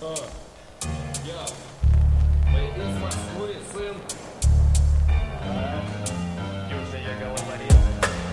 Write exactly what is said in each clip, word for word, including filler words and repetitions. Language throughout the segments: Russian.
А, я. Мы из Москвы, сын. А, южные головорезы.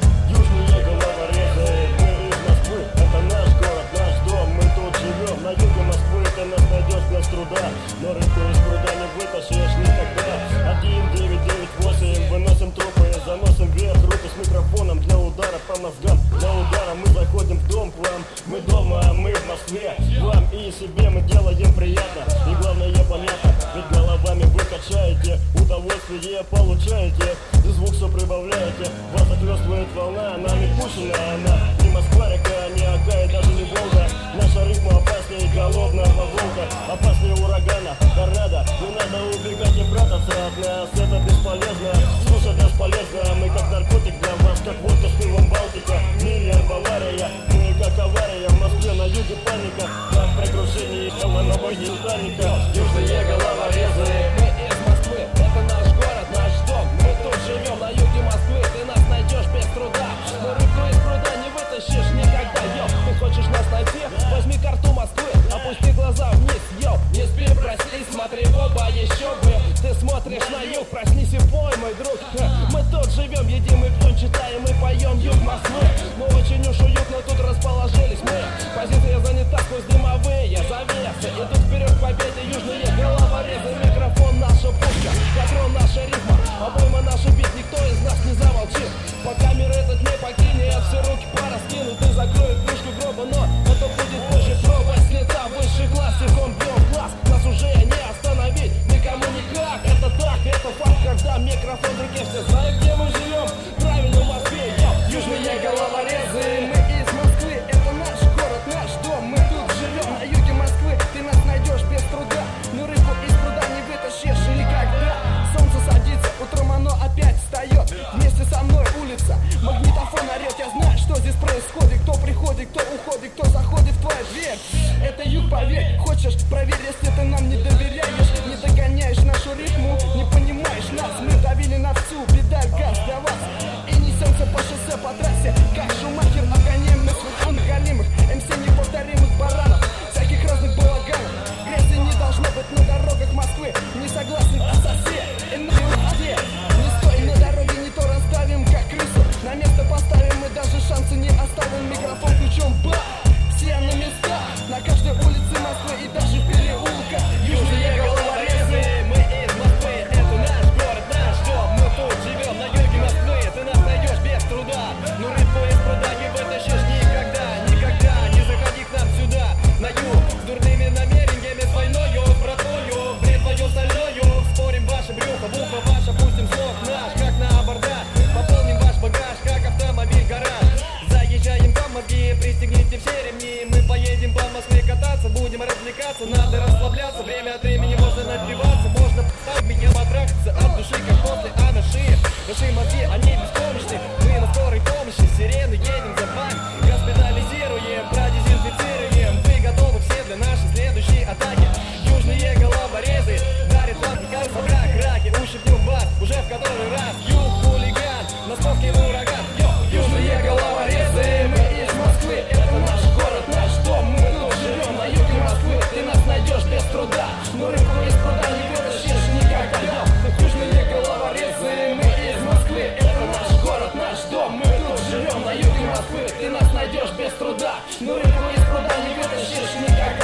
Южные головорезы, мы из Москвы. Это наш город, наш дом, мы тут живем. На юге Москвы ты нас найдешь без труда, но рыбку из пруда не вытащишь никогда. Один девять девять восемь, выносим трупы, заносим вверх руки с микрофоном для удара по мозгам. Для удара мы заходим в дом к вам. Мы дома, а мы в Москве. Вам и себе мы делаем приятно. И главное понятно, ведь головами вы качаете, удовольствие получаете, и звук все прибавляете. Вас захлестывает волна, нами пущена она. Не Москва река, не Ока и даже не Волга. Наша рифма опаснее голодного волка, опаснее урагана, торнадо. Не надо убегать и прятаться от нас, это бесполезно. Слушать бесполезно, мы как наркотик для вас, как водка с пивом Балтика. Миллион Бавария, мы как авария. В Москве на юге паника, как при крушении нового Титаника. Южные головорезы, Мы из Москвы, это наш город, наш дом. Мы тут живем на юге Москвы, ты нас найдешь без труда. Но рыбку из пруда не вытащишь никогда, йо. Ты хочешь нас найти? Возьми карту Москвы, опусти глаза вниз, йо. Не спи, проснись, смотри в оба, еще бы. Ты смотришь на юг, проснись и пой, мой друг. Мы тут живем, едим и пьем, читаем и поем юг Москвы. Мы очень уж уютно тут расположились мы. Позиция занята, сквозь дымовые завесы. Идут вперед к победе южные головорезы. Микрофон наша пушка, патрон наша рифма, обойма наша бит, никто из нас не замолчит. Пока мир этот не покинет, все руки пораскинут и закроют крышку гроба. Но это будет позже, проба с лица высший класс. Тихом бьем в глаз, нас уже не остановить никому никак. Это так, это факт, когда микрофон в руке. Все знают, где мы живем, правильно в Москве, йо. Южные головорезы, мы из Москвы, это наш город, наш дом. Мы тут живем на юге Москвы, ты нас найдешь без труда. Но рыбу из пруда не вытащишь никогда. Солнце садится, утром оно опять встает. Вместе со мной улица, магнитофон орет. Я знаю, что здесь происходит, кто приходит, кто уходит, кто заходит в твою дверь. Это юг, поверь, хочешь, проверь, если ты нам не доверяешь. Не догоняешь нашу ритму, не понимаешь нас. Мы давили на всю, беда, газ для вас. И несемся по шоссе, по трассе, как Шумахер, обгоняем мы своих неголимых эм си неповторимых баранов, всяких разных балаганов. Грязи не должно быть на дорогах Москвы. Не согласны, а сосед, и на где. Не стой на дороге, не то расставим, как крысу. На место поставим, мы даже шансы не оставим. Микрофон ключом, ба, все на места. На каждой улице Москвы и даже в переулках. Южные головорезы, мы из Москвы, это наш город, наш дом. Мы тут живем на юге Москвы, ты нас найдешь без труда. Но рыбку из пруда не вытащишь никогда, никогда. Не заходи к нам сюда, на юг, с дурными намерениями, с войною, с братою, бред твою стальною. Спорим ваше брюхо, буква ваша, пустим слог наш, как на абордаж. Пополним ваш багаж, как автомобиль гараж. Заезжаем по мозги, пристегните все ремни. Мы поедем по Москве кататься, будем развлекаться. Надо расслабляться, время от времени можно напиваться. Можно поставить меня потрахаться от души, как после анаши. Наши мозги, они беспомощны, мы на скорой помощи. Сирены, едем за вами, госпитализируем, продезинфицируем. Вы готовы все для нашей следующей атаки. Южные головорезы дарят вам как собрак раки. Ущипнем вас уже в который раз. Юг хулиган, московский ураган, йо. Южные головорезы, мы из Москвы, это наш город, наш дом. Мы тут живем на юге Москвы, ты нас найдешь без труда. Но рыбку из пруда не вытащишь никогда. Южные головорезы, мы из Москвы, это наш город, наш дом. Мы тут живем на юге Москвы, ты нас найдешь без труда. Но рыбку из пруда не вытащишь никогда.